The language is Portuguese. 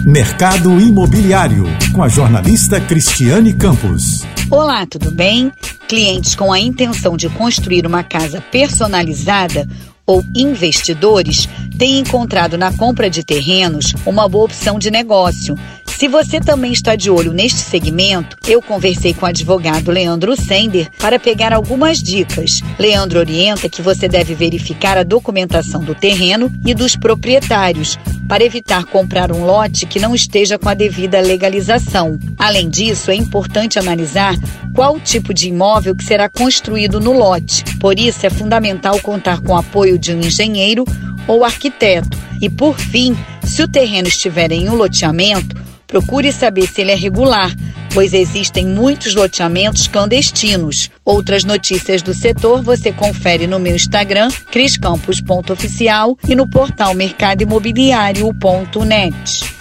Mercado Imobiliário, com a jornalista Cristiane Campos. Olá, tudo bem? Clientes com a intenção de construir uma casa personalizada ou investidores têm encontrado na compra de terrenos uma boa opção de negócio. Se você também está de olho neste segmento, eu conversei com o advogado Leandro Sender para pegar algumas dicas. Leandro orienta que você deve verificar a documentação do terreno e dos proprietários, para evitar comprar um lote que não esteja com a devida legalização. Além disso, é importante analisar qual o tipo de imóvel que será construído no lote. Por isso, é fundamental contar com o apoio de um engenheiro ou arquiteto. E, por fim, se o terreno estiver em um loteamento, procure saber se ele é regular, pois existem muitos loteamentos clandestinos. Outras notícias do setor você confere no meu Instagram, criscampos.oficial, e no portal mercadoimobiliario.net.